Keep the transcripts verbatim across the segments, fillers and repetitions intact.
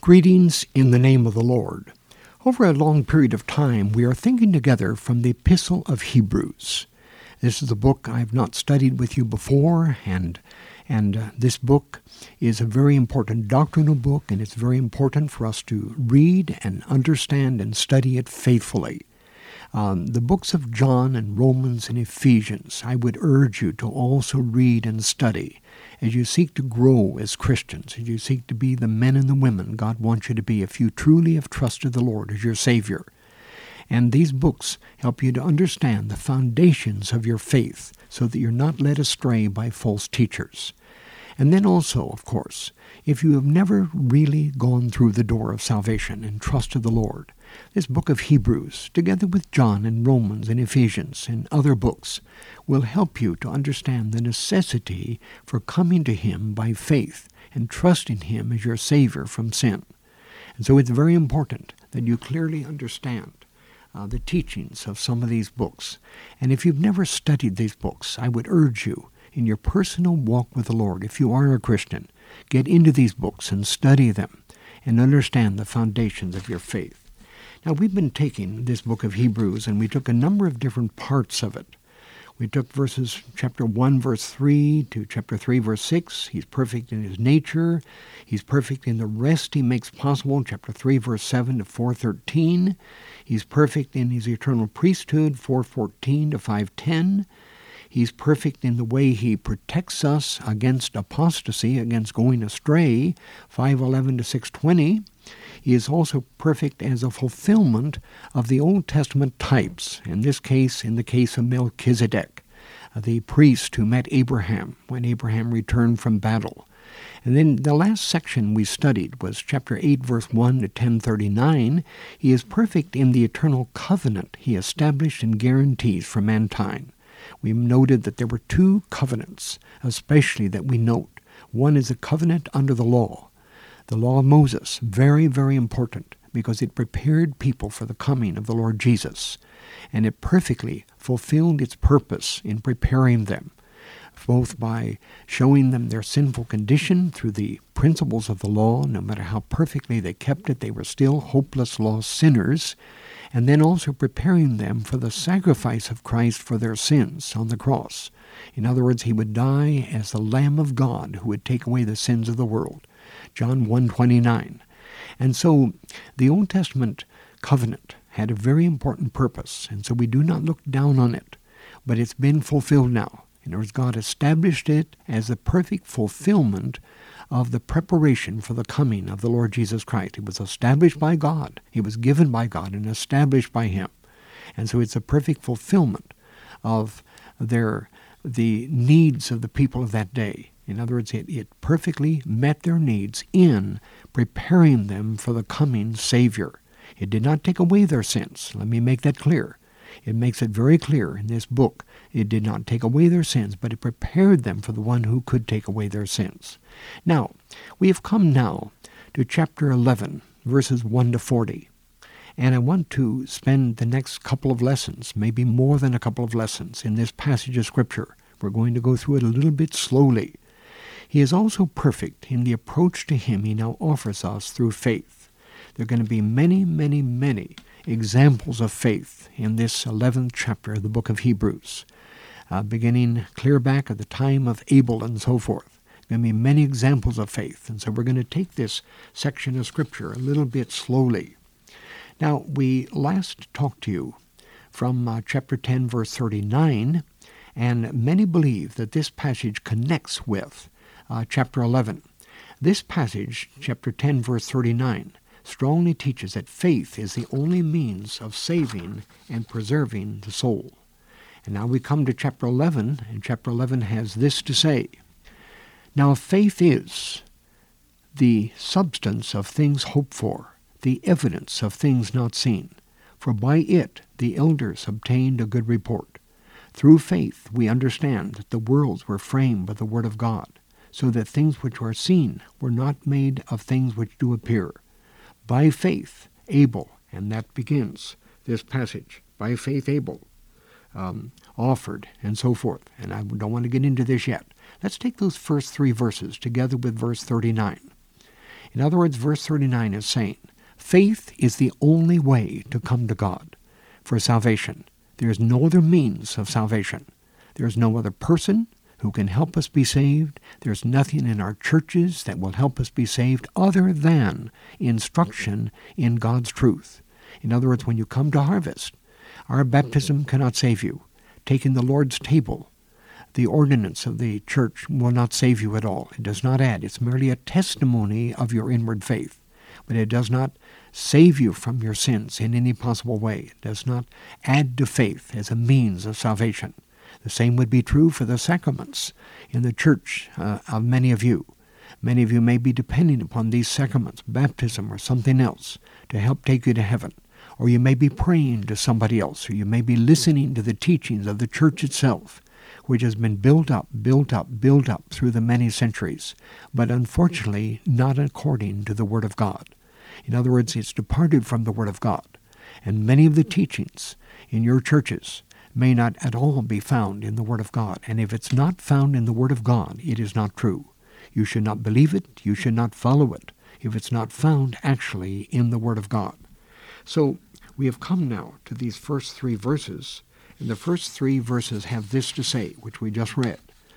Greetings in the name of the Lord. Over a long period of time, we are thinking together from the Epistle of Hebrews. This is a book I have not studied with you before, and and uh, this book is a very important doctrinal book, and it's very important for us to read and understand and study it faithfully. Um, the books of John and Romans and Ephesians, I would urge you to also read and study as you seek to grow as Christians, as you seek to be the men and the women God wants you to be if you truly have trusted the Lord as your Savior. And these books help you to understand the foundations of your faith so that you're not led astray by false teachers. And then also, of course, if you have never really gone through the door of salvation and trusted the Lord, this book of Hebrews, together with John and Romans and Ephesians and other books, will help you to understand the necessity for coming to Him by faith and trusting Him as your Savior from sin. And so it's very important that you clearly understand uh, the teachings of some of these books. And if you've never studied these books, I would urge you in your personal walk with the Lord, if you are a Christian, get into these books and study them and understand the foundations of your faith. Now, we've been taking this book of Hebrews, and we took a number of different parts of it. We took verses chapter one, verse three, to chapter three, verse six. He's perfect in His nature. He's perfect in the rest He makes possible, chapter three, verse seven to four thirteen. He's perfect in His eternal priesthood, four fourteen to five ten. He's perfect in the way He protects us against apostasy, against going astray, five eleven to six twenty. He is also perfect as a fulfillment of the Old Testament types, in this case, in the case of Melchizedek, the priest who met Abraham when Abraham returned from battle. And then the last section we studied was chapter eight, verse one to ten thirty-nine. He is perfect in the eternal covenant He established and guarantees for mankind. We noted that there were two covenants, especially that we note. One is a covenant under the law. The law of Moses, very, very important, because it prepared people for the coming of the Lord Jesus, and it perfectly fulfilled its purpose in preparing them, both by showing them their sinful condition through the principles of the law. No matter how perfectly they kept it, they were still hopeless, lost sinners, and then also preparing them for the sacrifice of Christ for their sins on the cross. In other words, He would die as the Lamb of God who would take away the sins of the world. John one twenty-nine. And so the Old Testament covenant had a very important purpose, and so we do not look down on it, but it's been fulfilled now. In other words, God established it as the perfect fulfillment of the preparation for the coming of the Lord Jesus Christ. It was established by God. It was given by God and established by Him. And so it's a perfect fulfillment of their the needs of the people of that day. In other words, it, it perfectly met their needs in preparing them for the coming Savior. It did not take away their sins. Let me make that clear. It makes it very clear in this book. It did not take away their sins, but it prepared them for the one who could take away their sins. Now, we have come now to chapter eleven, verses one to forty. And I want to spend the next couple of lessons, maybe more than a couple of lessons, in this passage of Scripture. We're going to go through it a little bit slowly. He is also perfect in the approach to Him He now offers us through faith. There are going to be many, many, many examples of faith in this eleventh chapter of the book of Hebrews, uh, beginning clear back at the time of Abel and so forth. There are going to be many examples of faith, and so we're going to take this section of Scripture a little bit slowly. Now, we last talked to you from uh, chapter ten, verse thirty-nine, and many believe that this passage connects with uh, chapter eleven. This passage, chapter ten, verse thirty-nine, strongly teaches that faith is the only means of saving and preserving the soul. And now we come to chapter eleven, and chapter eleven has this to say. Now faith is the substance of things hoped for, the evidence of things not seen. For by it the elders obtained a good report. Through faith we understand that the worlds were framed by the word of God, so that things which are seen were not made of things which do appear. By faith Abel, and that begins this passage, by faith Abel um, offered, and so forth. And I don't want to get into this yet. Let's take those first three verses together with verse thirty-nine. In other words, verse thirty-nine is saying, faith is the only way to come to God for salvation. There is no other means of salvation. There is no other person who can help us be saved. There's nothing in our churches that will help us be saved other than instruction in God's truth. In other words, when you come to harvest, our baptism cannot save you. Taking the Lord's table, the ordinance of the church will not save you at all. It does not add. It's merely a testimony of your inward faith. But it does not save you from your sins in any possible way. It does not add to faith as a means of salvation. The same would be true for the sacraments in the church uh, of many of you. Many of you may be depending upon these sacraments, baptism or something else, to help take you to heaven. Or you may be praying to somebody else, or you may be listening to the teachings of the church itself, which has been built up, built up, built up through the many centuries, but unfortunately not according to the Word of God. In other words, it's departed from the Word of God. And many of the teachings in your churches may not at all be found in the Word of God. And if it's not found in the Word of God, it is not true. You should not believe it. You should not follow it if it's not found actually in the Word of God. So we have come now to these first three verses, and the first three verses have this to say, which we just read.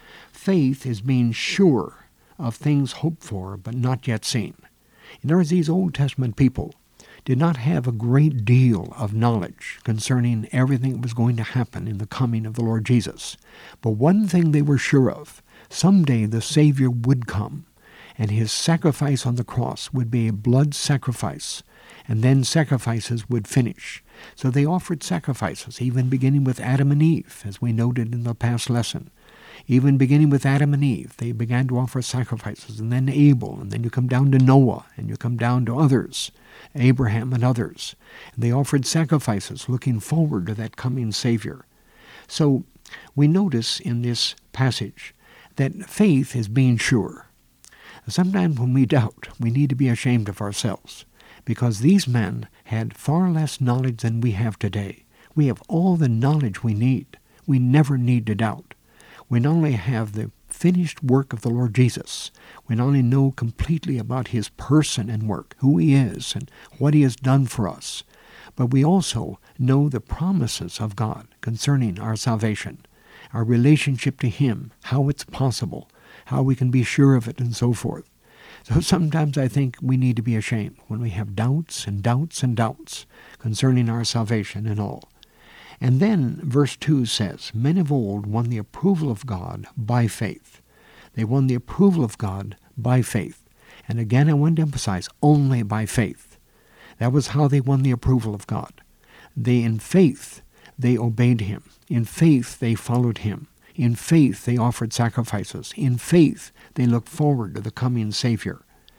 Faith is being sure of things hoped for, but not yet seen. In other words, these Old Testament people did not have a great deal of knowledge concerning everything that was going to happen in the coming of the Lord Jesus. But one thing they were sure of, someday the Savior would come, and his sacrifice on the cross would be a blood sacrifice, and then sacrifices would finish. So they offered sacrifices, even beginning with Adam and Eve, as we noted in the past lesson. Even beginning with Adam and Eve, they began to offer sacrifices, and then Abel, and then you come down to Noah, and you come down to others, Abraham and others. And they offered sacrifices looking forward to that coming Savior. So we notice in this passage that faith is being sure. Sometimes when we doubt, we need to be ashamed of ourselves, because these men had far less knowledge than we have today. We have all the knowledge we need. We never need to doubt. We not only have the finished work of the Lord Jesus, we not only know completely about his person and work, who he is and what he has done for us, but we also know the promises of God concerning our salvation, our relationship to him, how it's possible, how we can be sure of it, and so forth. So sometimes I think we need to be ashamed when we have doubts and doubts and doubts concerning our salvation and all. And then verse two says, men of old won the approval of God by faith. They won the approval of God by faith. And again, I want to emphasize, only by faith. That was how they won the approval of God. They, in faith, they obeyed him. In faith, they followed him. In faith, they offered sacrifices. In faith, they looked forward to the coming Savior.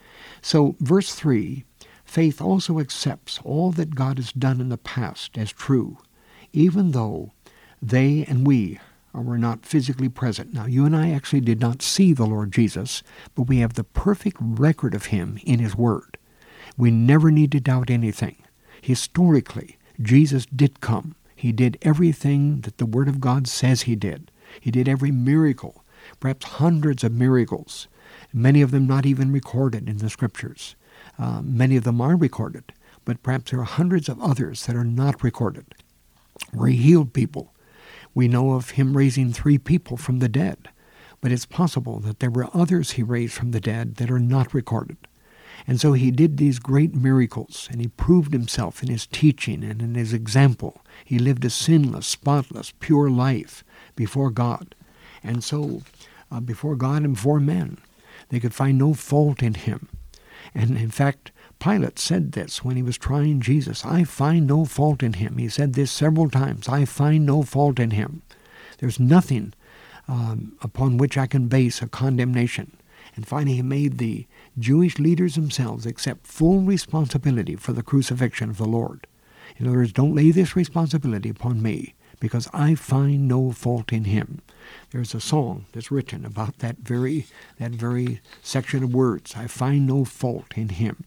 So, verse three, faith also accepts all that God has done in the past as true, even though they and we were not physically present. Now, you and I actually did not see the Lord Jesus, but we have the perfect record of him in his Word. We never need to doubt anything. Historically, Jesus did come. He did everything that the Word of God says he did. He did every miracle, perhaps hundreds of miracles, many of them not even recorded in the Scriptures. Uh, many of them are recorded, but perhaps there are hundreds of others that are not recorded, where he healed people. We know of him raising three people from the dead, but it's possible that there were others he raised from the dead that are not recorded. And so he did these great miracles, and he proved himself in his teaching and in his example. He lived a sinless, spotless, pure life before God. And so, uh, before God and before men, they could find no fault in him. And in fact, Pilate said this when he was trying Jesus. I find no fault in him. He said this several times. I find no fault in him. There's nothing um, upon which I can base a condemnation. And finally, he made the Jewish leaders themselves accept full responsibility for the crucifixion of the Lord. In other words, don't lay this responsibility upon me, because I find no fault in him. There's a song that's written about that very, that very section of words. I find no fault in him.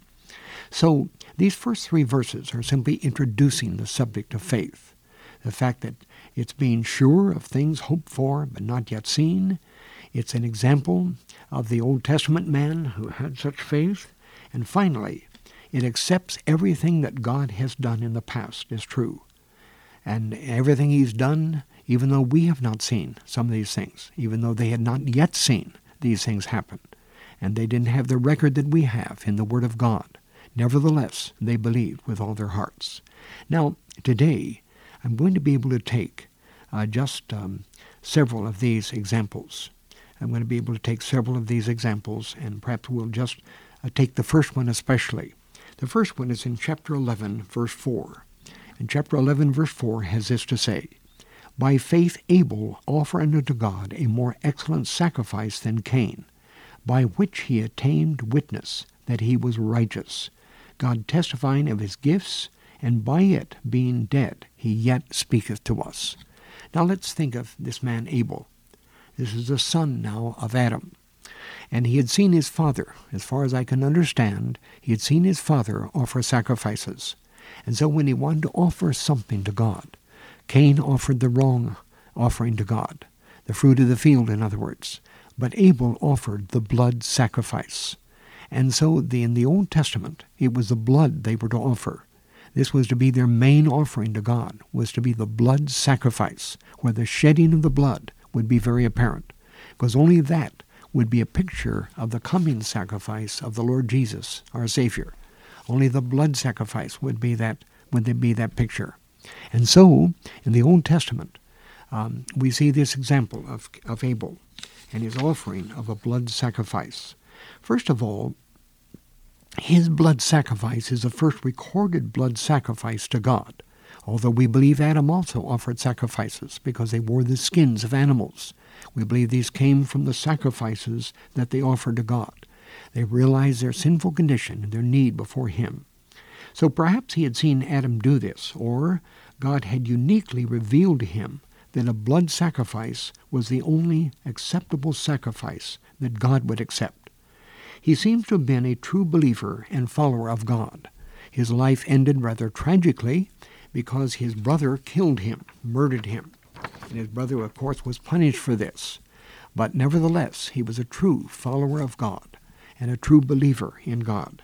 So these first three verses are simply introducing the subject of faith. The fact that it's being sure of things hoped for but not yet seen. It's an example of the Old Testament man who had such faith. And finally, it accepts everything that God has done in the past as true. And everything he's done, even though we have not seen some of these things, even though they had not yet seen these things happen, and they didn't have the record that we have in the Word of God, nevertheless, they believed with all their hearts. Now, today, I'm going to be able to take uh, just um, several of these examples. I'm going to be able to take several of these examples, and perhaps we'll just uh, take the first one especially. The first one is in chapter eleven, verse four. And chapter eleven, verse four has this to say, "By faith Abel offered unto God a more excellent sacrifice than Cain, by which he attained witness that he was righteous, God testifying of his gifts, and by it being dead, he yet speaketh to us." Now let's think of this man Abel. This is the son now of Adam. And he had seen his father, as far as I can understand, he had seen his father offer sacrifices. And so when he wanted to offer something to God, Cain offered the wrong offering to God, the fruit of the field, in other words. But Abel offered the blood sacrifice. And so the, in the Old Testament, it was the blood they were to offer. This was to be their main offering to God, was to be the blood sacrifice, where the shedding of the blood would be very apparent, because only that would be a picture of the coming sacrifice of the Lord Jesus, our Savior. Only the blood sacrifice would be that would be that picture. And so, in the Old Testament, um, we see this example of, of Abel and his offering of a blood sacrifice. First of all, his blood sacrifice is the first recorded blood sacrifice to God, although we believe Adam also offered sacrifices because they wore the skins of animals. We believe these came from the sacrifices that they offered to God. They realized their sinful condition and their need before him. So perhaps he had seen Adam do this, or God had uniquely revealed to him that a blood sacrifice was the only acceptable sacrifice that God would accept. He seems to have been a true believer and follower of God. His life ended rather tragically because his brother killed him, murdered him. And his brother, of course, was punished for this. But nevertheless, he was a true follower of God and a true believer in God.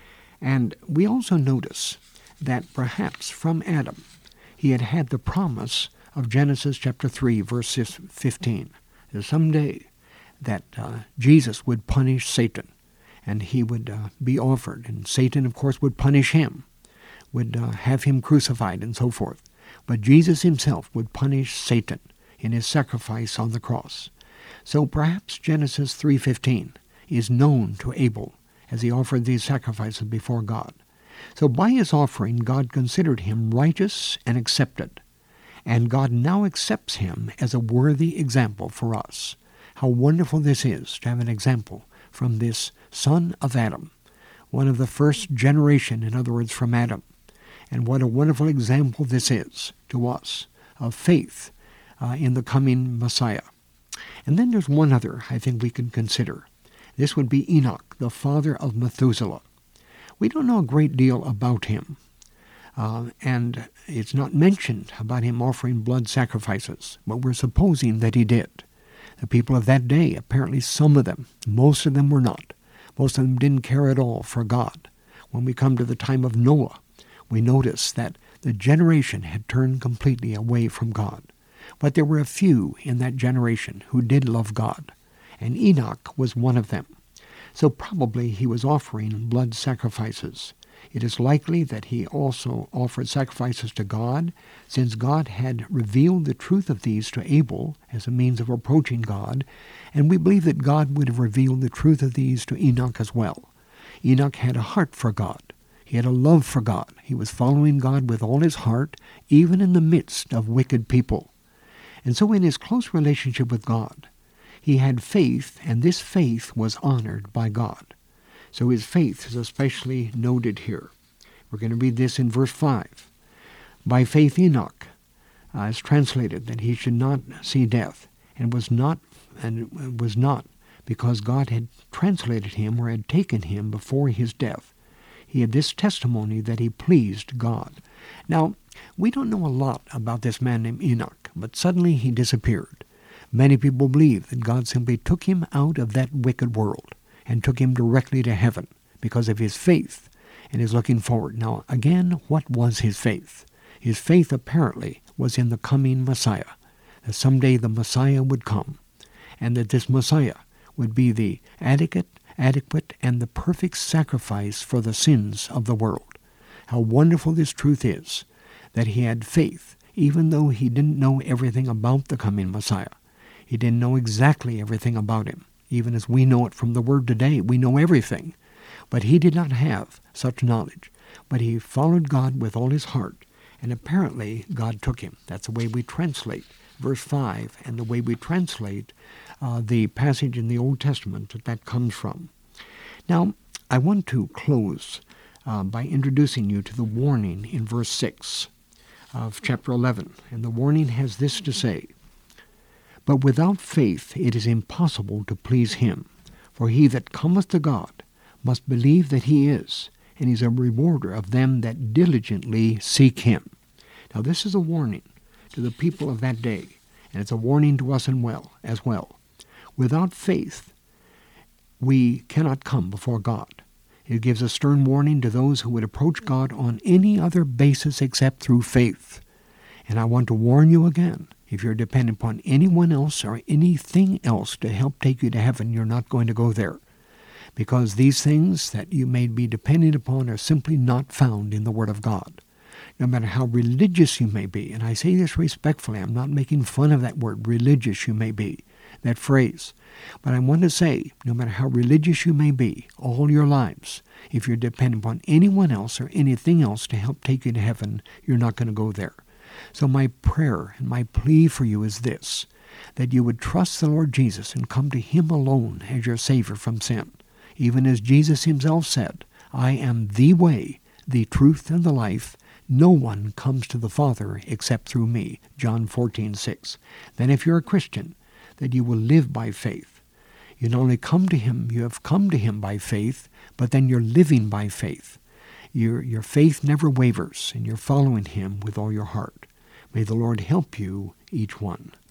And we also notice that perhaps from Adam, he had had the promise of Genesis chapter three, verse fifteen. That someday that uh, Jesus would punish Satan, and he would uh, be offered, and Satan, of course, would punish him, would uh, have him crucified and so forth. But Jesus himself would punish Satan in his sacrifice on the cross. So perhaps Genesis three fifteen is known to Abel as he offered these sacrifices before God. So by his offering, God considered him righteous and accepted. And God now accepts him as a worthy example for us. How wonderful this is to have an example from this son of Adam, one of the first generation, in other words, from Adam. And what a wonderful example this is to us of faith uh, in the coming Messiah. And then there's one other I think we can consider. This would be Enoch, the father of Methuselah. We don't know a great deal about him. Uh, and it's not mentioned about him offering blood sacrifices, but we're supposing that he did. The people of that day, apparently some of them, most of them were not. Most of them didn't care at all for God. When we come to the time of Noah, we notice that the generation had turned completely away from God. But there were a few in that generation who did love God, and Enoch was one of them. So probably he was offering blood sacrifices. It is likely that he also offered sacrifices to God, since God had revealed the truth of these to Abel as a means of approaching God, and we believe that God would have revealed the truth of these to Enoch as well. Enoch had a heart for God. He had a love for God. He was following God with all his heart, even in the midst of wicked people. And so in his close relationship with God, he had faith, and this faith was honored by God. So his faith is especially noted here. We're going to read this in verse five. By faith Enoch uh, is translated that he should not see death, and was not, and was not, because God had translated him or had taken him before his death. He had this testimony that he pleased God. Now, we don't know a lot about this man named Enoch, but suddenly he disappeared. Many people believe that God simply took him out of that wicked world and took him directly to heaven, because of his faith and is looking forward. Now, again, what was his faith? His faith apparently was in the coming Messiah, that someday the Messiah would come, and that this Messiah would be the adequate, adequate and the perfect sacrifice for the sins of the world. How wonderful this truth is, that he had faith, even though he didn't know everything about the coming Messiah. He didn't know exactly everything about him. Even as we know it from the Word today, we know everything. But he did not have such knowledge. But he followed God with all his heart, and apparently God took him. That's the way we translate verse five, and the way we translate uh, the passage in the Old Testament that that comes from. Now, I want to close uh, by introducing you to the warning in verse six of chapter eleven. And the warning has this to say, "But without faith it is impossible to please him. For he that cometh to God must believe that he is, and is a rewarder of them that diligently seek him." Now this is a warning to the people of that day, and it's a warning to us and well, as well. Without faith, we cannot come before God. It gives a stern warning to those who would approach God on any other basis except through faith. And I want to warn you again, if you're dependent upon anyone else or anything else to help take you to heaven, you're not going to go there. Because these things that you may be dependent upon are simply not found in the Word of God. No matter how religious you may be, and I say this respectfully, I'm not making fun of that word, religious you may be, that phrase. But I want to say, no matter how religious you may be, all your lives, if you're dependent upon anyone else or anything else to help take you to heaven, you're not going to go there. So my prayer and my plea for you is this, that you would trust the Lord Jesus and come to him alone as your Savior from sin. Even as Jesus himself said, "I am the way, the truth, and the life. No one comes to the Father except through me." John fourteen six. Then if you're a Christian, that you will live by faith. You not only come to him, you have come to him by faith, but then you're living by faith. Your, your faith never wavers, and you're following him with all your heart. May the Lord help you, each one.